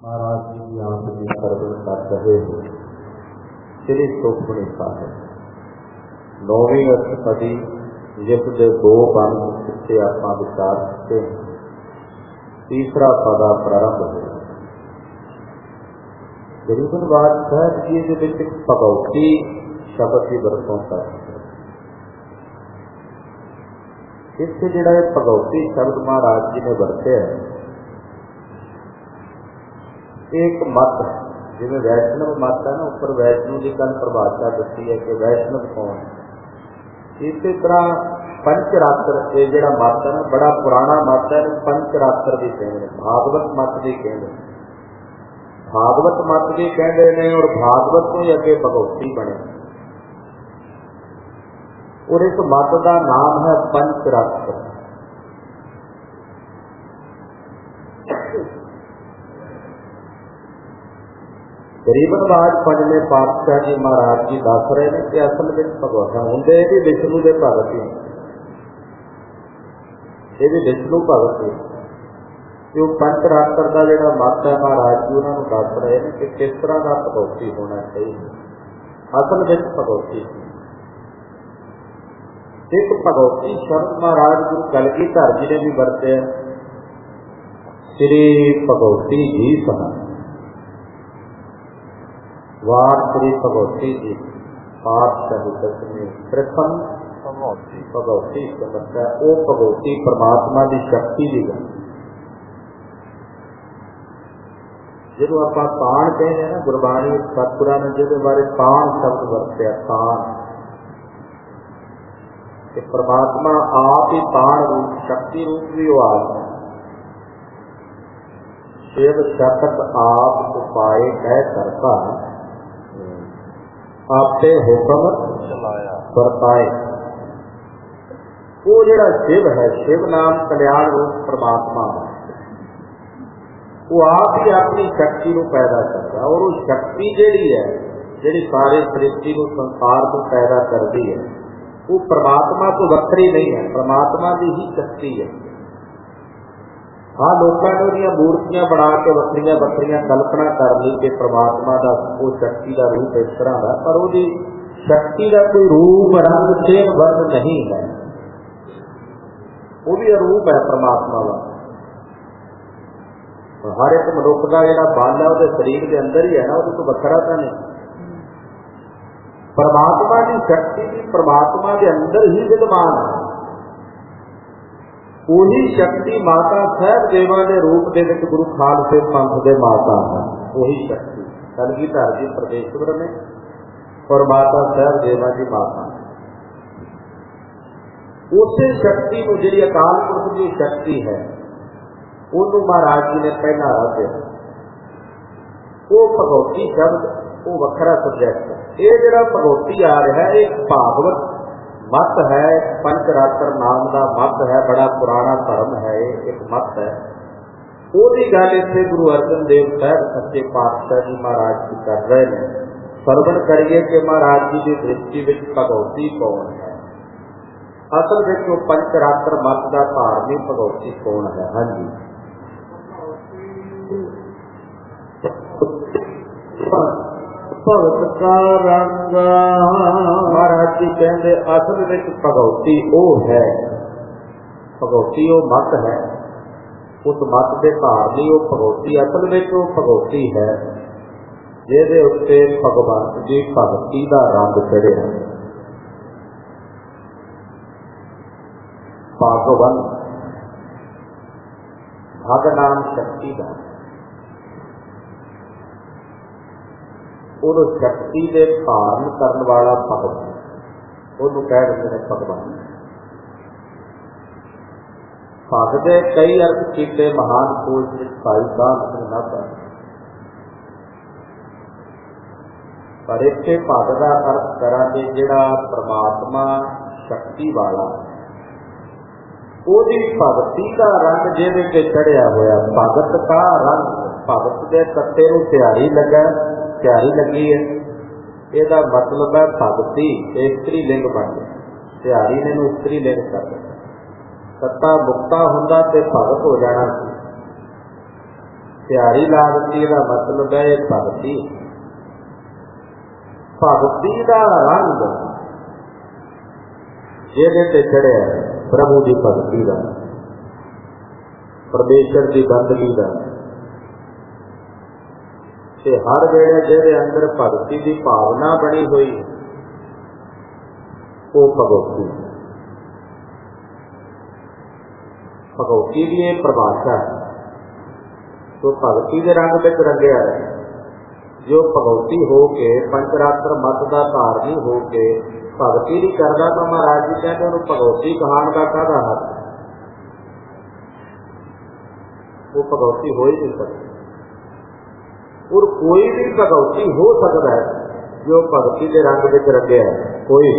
महाराज जी की आंख में सर्वन कर रहे हो श्री सुखमणि साहिब 9वीं अष्टपदी जिसके 2 बंद जिससे आप विचार सकते हैं। तीसरा पदा प्रारंभ है गरीबन बात साहब जी के भगवती शब्द की वरतों कर इससे जोड़ा भगवती शब्द महाराज जी ने वरत्या एक मत जिवें वैष्णव मत है ना, ऊपर वैष्णव की कल परिभाषा दसी है कि वैष्णव कौन है। इस तरह पंचरात्र ये जोड़ा मत है ना, बड़ा पुराना मत है, पंचरात्र भी कहते हैं, भागवत मत भी कहते हैं, भागवत मत भी कहते हैं और भागवत तो ही अगे भगवती बने और इस मत का नाम है पंचरात्र। गरीबनवाज पंजवें पातशाह जी महाराज जी दस रहे हैं कि असल में भगवत होंगे भी विष्णु के भगत ही, ये भी विष्णु भगत ही। जो पंचरात्र का जोड़ा मत है महाराज जी उन्होंने दस रहे हैं कि किस तरह का भगवती होना चाहिए। असल में भगवती एक भगवती शब्द महाराज गुरु कलगीधर जी ने भी वरते श्री भगवती जी सहा वार श्री भगवती जी पातशाही दसवीं प्रथम भगवती समझता है वो भगवती परमात्मा की शक्ति की गल। जो आप तान कहते हैं ना, गुरबाणी सतगुरां ने जिहदे बारे तान शब्द वरत्या, तान कि परमात्मा आप ही तान रूप शक्ति रूप भी वो आप है। शिव शक्त आप उपाय कह करता आपसे हुक्म बरताए। वो जो शिव है, शिव नाम कल्याण रूप परमात्मा है, वो आप ही अपनी शक्ति को पैदा करता और वो शक्ति जिहड़ी है जिहड़ी सारे सृष्टि को संसार को पैदा करती है वो परमात्मा तो वक्री नहीं है, परमात्मा की ही शक्ति है। हाँ लोगों ने मूर्तियां बना के वक्रिया वक्रिया कल्पना कर ली कि परमात्मा का वो शक्ति का रूप इस तरह का, पर वो शक्ति का कोई रूप रंग सेम वर्ण नहीं है, वो भी अरूप है परमात्मा का। हर एक मनुष्य का जो बल है वो शरीर के अंदर ही है ना, वो तो वखरा था नहीं। परमात्मा की शक्ति भी परमात्मा के अंदर ही विद्यमान है। वही शक्ति माता साहब देवा के रूप के गुरु खालसे पंथ के माता है। वही शक्ति कलगीधर जी परमेश्वर ने और माता साहब देवा जी माता। उस शक्ति को जी अकाल पुरख की शक्ति है उन्होंने महाराज जी ने पहला रखा। वो भगवती शब्द वो वखरा सब्जैक्ट है। ये जो भगवती आ रहा है एक भागवत मत है, पंचरात्र नाम का मत है, बड़ा पुराना धर्म है, एक मत है। ओदी गल इतने गुरु अर्जन देव साहब सच्चे पातशाह जी महाराज जी कर रहे हैं। सरवण करिए कि महाराज जी की दृष्टि में भगवती कौन है। असल में वो पंचरात्र मत का धार्मिक भगवती कौन है। हाँ जी भगत का रंग महाराज जी कहते असल में भगवती वो है, भगवती वो मत है, उस मत के धारनी वो भगवती असल में वो भगवती है जिहदे उत्ते भगवंत जी भगती का रंग चढ़िया। भगवंत भग नाम शक्ति का उन्होंने शक्ति के धारण करने वाला भगवान उन्होंने कह रहे हैं भगवान। भगत के कई अर्थ किए महान खोज भाई साहब न कर, पर इतने भगत का अर्थ करा जिहड़ा परमात्मा शक्ति वाला ओदी भगती का रंग जिहदे ते चढ़िया होया। भगत का रंग भगत के कट्टे नूं त्यारी लगा, त्यारी लगी है, यदा मतलब है भगती स्त्री लिंग बन गया, त्यारी ने स्त्री लिंग कर दिया। कट्टा मुक्ता होंदा ते भगत हो जाना। प्यारी लागती का मतलब है भगती। भगती का रंग जिहदे ते चढ़िया प्रभु की भगती का, परमेश्वर की बंदगी का, ते हर वेले जिहदे अंदर भगती की भावना बनी हुई वो भगवती। भगवती की ये परिभाषा है। तो भगती के रंग में रंगया है जो भगवती हो के पंचरात्र मत का धारनी हो के भगती नहीं करता तो महाराज जी कहते उन्होंने भगवती कहान का काहदा हक, वो भगवती हो ही नहीं सकती। और कोई भी भगवती हो सकता है जो भगती के रंग में रंगया है, कोई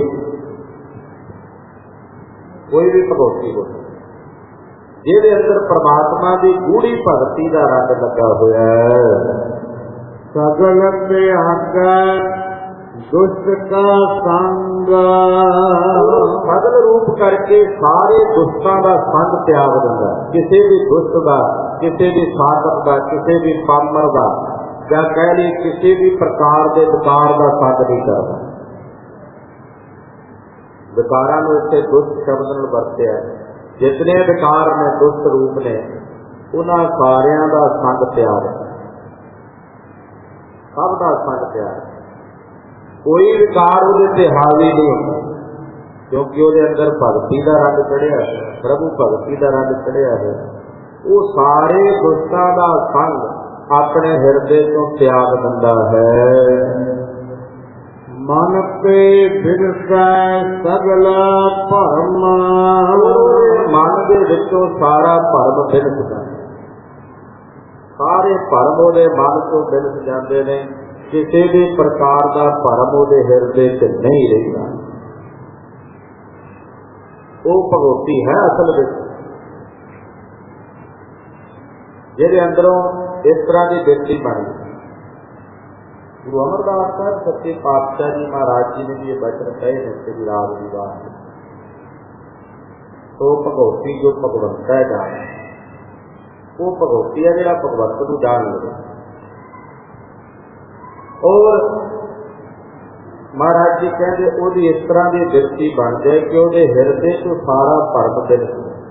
भी भगवती हो जिहदे अंदर परमात्मा की गूढ़ी भगती का रंग लगा हुआ है। सगल त्याग दुष्ट का संग, सगल रूप करके सारे दुष्टां का संग त्याग दिंदा। किसी भी दुष्ट का, किसी भी साधक का, किसी भी पामर का, या कह ली किसी भी प्रकार के विकार का संग नहीं करता। विकारां नूं इत्थे दुष्ट शब्द नाल वरतिया। जितने विकार ने दुष्ट रूप ने उन्हां सारियां दा संग त्याग, सब का संग त्याग। कोई विकार उहदे ते हावी नहीं होंदा क्योंकि उहदे अंदर भगती का रंग चढ़िया है, प्रभु भगती का रंग चढ़िया है। वो सारे दुष्टां का संग अपने हृदय तो त्याग दिंदा है। मन पे बिरसै सगल भरम, मन के विचों सारा भरम बिरस जाता, सारे भरम उहदे मन तो बिरस जाते हैं। किसी भी प्रकार का भरम उहदे हृदय च नहीं रहिंदा। वो भगवती है असल विच जिहदे अंदरों इस तरह की बिरती बन गई। गुरु अमरदास साहब सच्चे पातशाह जी महाराज जी ने भी ये वचन कहे हैं श्री राग की बात। तो भगवती जो भगवंत है जान, वो भगवती है जिहड़ा भगवंत नूं जान लवे। और महाराज जी कहते ओदी इस तरह की बिरती बन जाए कि ओदे हृदय तो सारा भरम दिल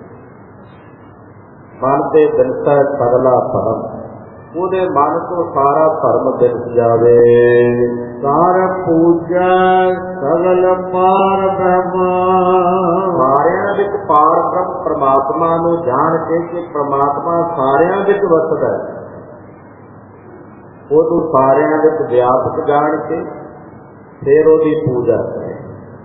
मन ते दिलता सगला भरम, ਉਹਦੇ मन तो सारा धर्म दिल जावे। सार पूजा सगल पार ब्रह्म, सारिਆਂ ਵਿੱਚ पार ब्रह्म परमात्मा ਨੂੰ जान के कि परमात्मा सारिਆਂ ਵਿੱਚ वसदा है, ਉਹਨੂੰ सारिਆਂ ਵਿੱਚ व्यापक जान के फिर ਉਹਦੀ पूजा करे,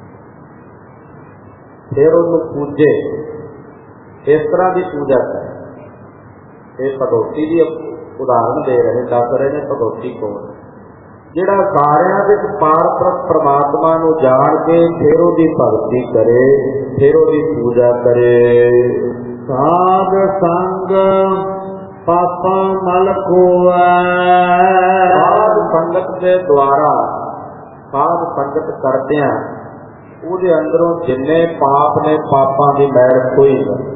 फिर ਉਹਨੂੰ पूजे। इस तरह की पूजा करे। ये भगवती की उदाहरण दे रहे, दस रहे ने भगवती कौन, जिहड़ा सारिਆਂ विच पार ब्रह्म परमात्मा नूं जान के फिर उहदी भगती करे, फिर उहदी पूजा करे। साध संग पापा मल खोवै, साध संगत के द्वारा, साध संगत करदिआं उहदे अंदरों जिन्ने पाप ने पापां दी मैल खोई जाए।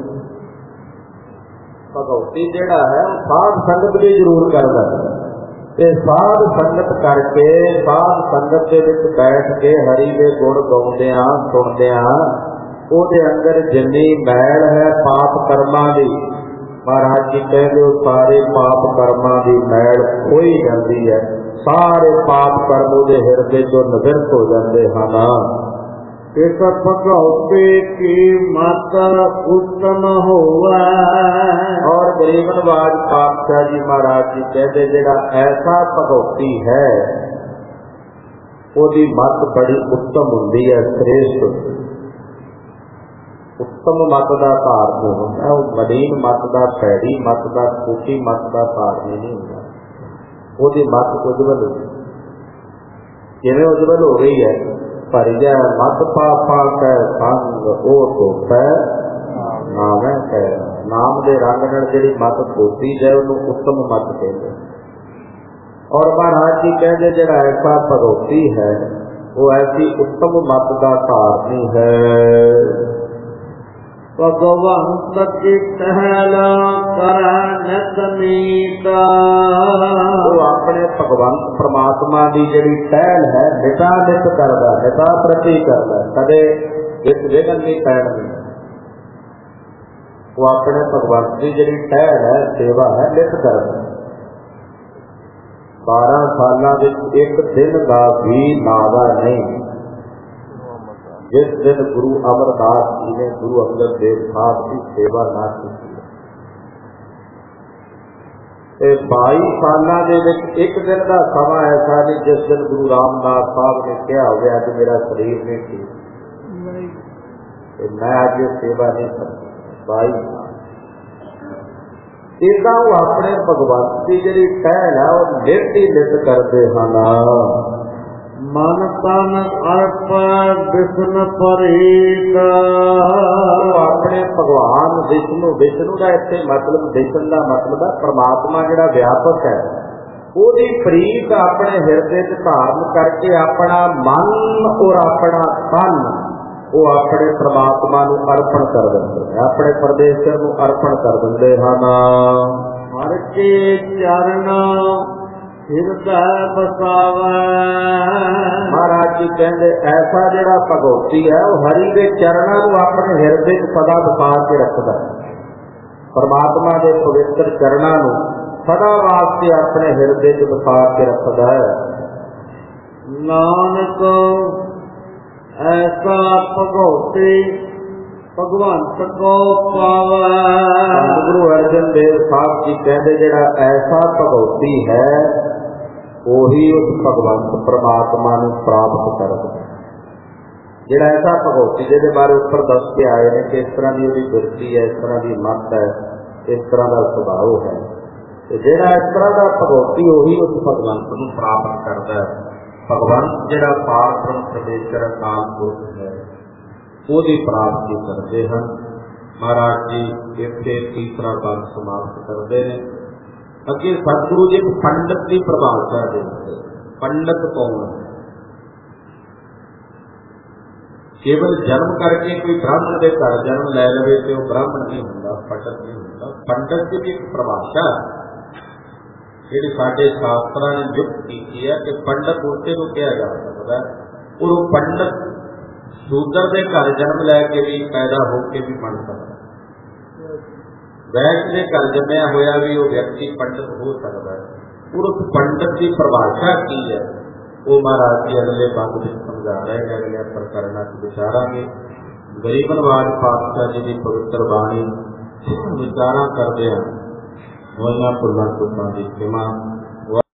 भगवती जिहड़ा है साध संगत भी जरूर करदा है। साध संगत करके साध संगत के विच बैठ के हरि के गुण गाउंदिआं सुणदिआं उहदे अंदर जिन्नी मैल है पाप कर्मां दी, महाराज जी कहते सारे पाप कर्मां दी मैल खोई जाती है। सारे पाप कर्म उहदे हिरदे चों निवृत्त हो जाते हैं। एक भगवती की मत उत्तम होवै, और गरीबनवाज पातशाह जी महाराज जी कहते जिहड़ा ऐसा भगवती है ओदी मत बड़ी उत्तम हुंदी है, श्रेष्ठ। उत्तम मत का धारनी होंदा, वो मलीन मत का, पैड़ी मत का, फूटी मत का धारनी नहीं होंदा। ओदी मत उज्जवल हो, जिवें उज्जवल हो रही है। पर जै मत पापा कै संग ओ धोखै नामै कै, नाम के रंग नाल जिहड़ी मत धोती जाए उन्होंने उत्तम मत कहते। और महाराज जी कहते जिहड़ा ऐसा भगवती है वो ऐसी उत्तम मत का धारनी है। ਭਗਵੰਤ ਕੀ ਟਹਿਲਾ ਕਰੈ ਨਿਤ ਨੀਤ। ਉਹ ਆਪਣੇ ਭਗਵੰਤ ਪ੍ਰਮਾਤਮਾ ਦੀ ਜਿਹੜੀ ਟਹਿਲ ਹੈ ਨਿਤਾ ਨਿਤ ਕਰਦਾ, ਨਿਤਾ ਪ੍ਰਤੀ ਕਰਦਾ, ਕਦੇ ਇਸ ਵਿਘਨ ਨਹੀਂ ਪੈਣ ਦਿੰਦਾ। ਉਹ ਆਪਣੇ ਭਗਵੰਤ ਦੀ ਜਿਹੜੀ ਟਹਿਲ ਹੈ, ਸੇਵਾ ਹੈ, ਨਿਤ ਕਰਦਾ। 12 ਸਾਲਾਂ ਵਿੱਚ ਇੱਕ ਦਿਨ ਦਾ ਵੀ ਨਾਗਾ ਨਹੀਂ। जिस दिन गुरु अमरदास जी ने गुरु अंगद देव साहब की सेवा ना की, 22 सालों के एक दिन का समा ऐसा नहीं जिस दिन गुरु रामदास साहब ने कहा हो गया कि मेरा शरीर नहीं ठीक, मैं आज ये सेवा नहीं करता। 22 साल इदा वो अपने भगवंत की जी टहल है वो नित ही नित करते हैं। मन तन अर्प विष्णु परीत। अपने भगवान विष्णु, विष्णु का इतने मतलब, विष्णु का मतलब है परमात्मा जिहड़ा व्यापक है, ओदी प्रीत अपने हिरदे च धारण करके अपना मन और अपना तन वो अपने परमात्मा नूं अर्पण कर दिंदे, अपने परमेश्वर नूं अर्पण कर दिंदे हन। हर के चरण हिरदय बसावै। महाराज जी कहते ऐसा जिहड़ा भगवती है वो हरि के चरणों को अपने हिरदे सदा बसा के रखता है। परमात्मा के पवित्र चरणों को सदा वास्ते अपने हिरदे च बसा के रखता है। नानक ऐसा भगवती भगवंत को पावै। गुरु अर्जन देव साहब जी कहते जिहड़ा ऐसा भगवती है ਉਹੀ उस भगवंत परमात्मा ਨੂੰ प्राप्त करता है। ਜਿਹੜਾ ऐसा भगवती ਜਿਹਦੇ बारे ਉੱਪਰ ਦੱਸ ਕੇ ਆਏ ਨੇ कि इस तरह की ਉਹਦੀ ਬਿਰਤੀ है, इस तरह की मत है, इस तरह का सुभाव है, ਤੇ ਜਿਹੜਾ इस तरह का भगवती ਉਹੀ उस भगवंत ਨੂੰ प्राप्त करता है। भगवंत ਜਿਹੜਾ पार ब्रह्म परमेश्वर अकाल पुरख है ਉਹਦੀ प्राप्ति करते हैं। महाराज जी इत्थे तीसरा बंद समाप्त करते हैं। अगे सतगुरु जी पंडित की परिभाषा देते। पंडित कौन है? केवल जन्म करके कोई ब्राह्मण के घर जन्म लै लवे तो वह ब्राह्मण नहीं होता, पंडित नहीं होता। पंडित की भी एक परिभाषा जी साडे शास्त्रों ने युक्त की है कि पंडित उसे को कहा जा सकता है, और वो पंडित शूद्र के घर जन्म लैके भी पैदा होके भी बन सकता। वैश्य के घर जमया होया भी वो व्यक्ति पंडित हो सकता है। और उस पंडित की परिभाषा की है वो महाराज जी अगले बंद में समझा रहे हैं। अगले प्रकरण विचारांगे। गरीबनवाज पातशाह जी की पवित्र बाणी विचारा करते हैं। भुलां भुलां की क्षमा।